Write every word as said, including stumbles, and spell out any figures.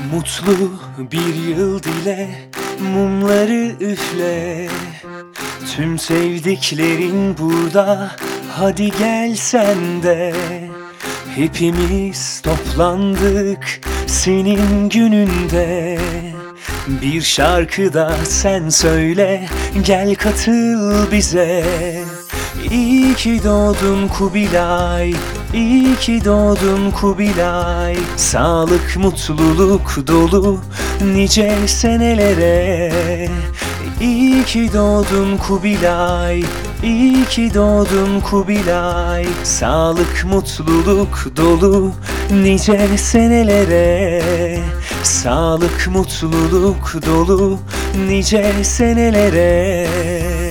Mutlu bir yıl dile, mumları üfle. Tüm sevdiklerin burada, hadi gel sen de. Hepimiz toplandık senin gününde. Bir şarkı da sen söyle, gel katıl bize. İyi ki doğdun Kubilay, iyi ki doğdun Kubilay. Sağlık, mutluluk dolu nice senelere. İyi ki doğdun Kubilay, iyi ki doğdun Kubilay. Sağlık, mutluluk dolu nice senelere. Sağlık, mutluluk dolu nice senelere.